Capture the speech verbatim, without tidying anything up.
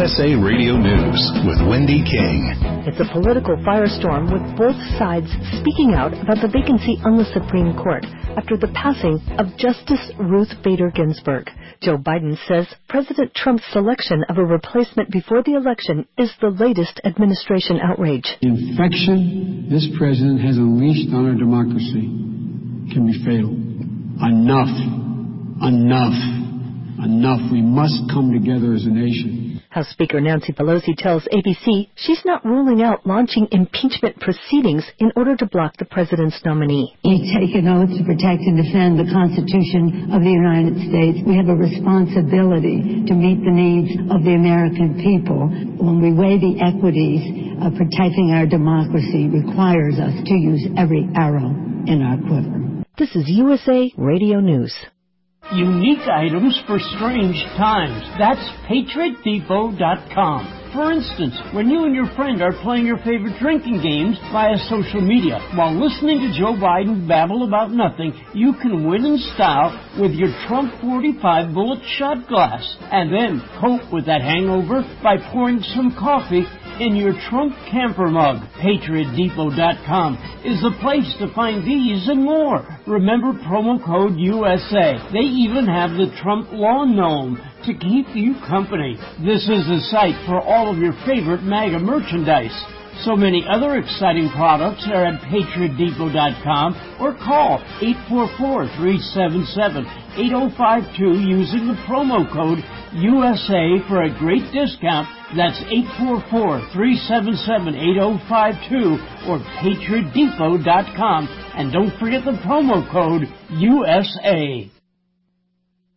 S A Radio News with Wendy King. It's a political firestorm with both sides speaking out about the vacancy on the Supreme Court after the passing of Justice Ruth Bader Ginsburg. Joe Biden says President Trump's selection of a replacement before the election is the latest administration outrage. The infection this president has unleashed on our democracy can be fatal. Enough. Enough. Enough. We must come together as a nation. House Speaker Nancy Pelosi tells A B C she's not ruling out launching impeachment proceedings in order to block the president's nominee. We take an oath to protect and defend the Constitution of the United States. We have a responsibility to meet the needs of the American people. When we weigh the equities of protecting our democracy requires us to use every arrow in our quiver. This is U S A Radio News. Unique items for strange times. That's Patriot Depot dot com. For instance, when you and your friend are playing your favorite drinking games via social media while listening to Joe Biden babble about nothing, you can win in style with your Trump forty-five bullet shot glass. And then cope with that hangover by pouring some coffee in your Trump camper mug. Patriot Depot dot com is the place to find these and more. Remember promo code U S A. They even have the Trump lawn gnome to keep you company. This is the site for all of your favorite MAGA merchandise. So many other exciting products are at Patriot Depot dot com or call eight four four, three seven seven, eight oh five two using the promo code U S A for a great discount. That's eight four four, three seven seven, eight oh five two or Patriot Depot dot com. And don't forget the promo code U S A.